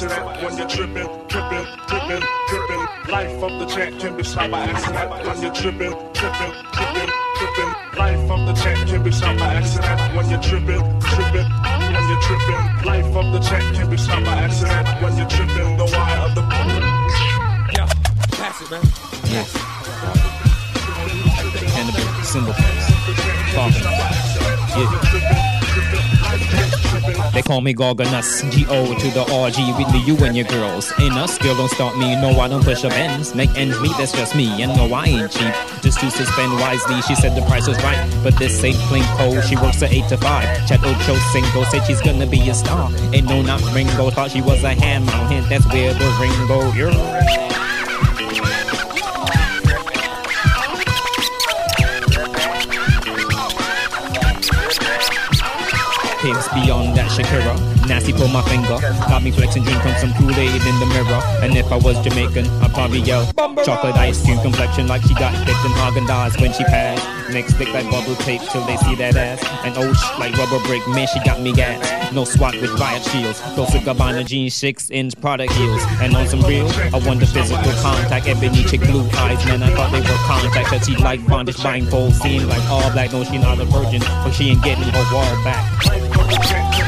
accident when you're tripping, tripping, tripping, tripping. Life of the champ can be stopped by accident when you're tripping, tripping, tripping, tripping. Life of the champ can be stopped by accident when you're tripping, tripping, when you're tripping. Life of the champ can be stopped by accident when you're tripping. The wire of the yeah, pass it, man. Yes. And the big symbol place. Yeah. They call me Gorgonus, G-O to the R-G, with me, you and your girls. And us, girl, don't start me, no, I don't push up ends. Make ends meet, that's just me, and no, I ain't cheap. Just to suspend wisely, she said the price was right, but this ain't plain cold, she works at 8 to 5. Chat Ocho Cinco said she's gonna be a star. And no, not Ringo, thought she was a hammer. Hint, that's where the ring go, yeah. Pigs beyond that Shakira, nasty pull my finger. Got me flexing, drink from some Kool-Aid in the mirror. And if I was Jamaican, I'd probably yell chocolate ice cream complexion like she got dipped in Haagen-Dazs when she passed. Next stick like bubble tape till they see that ass. And oh like rubber break, man she got me gas. No SWAT with riot shields. Dolce Gabbana jeans, 6-inch product heels. And on some real, I wonder physical contact. Ebony chick, blue eyes, man I thought they were contact. Cause she like bondage, blindfold, seeing like all black. No she not a virgin, but she ain't getting her wall back.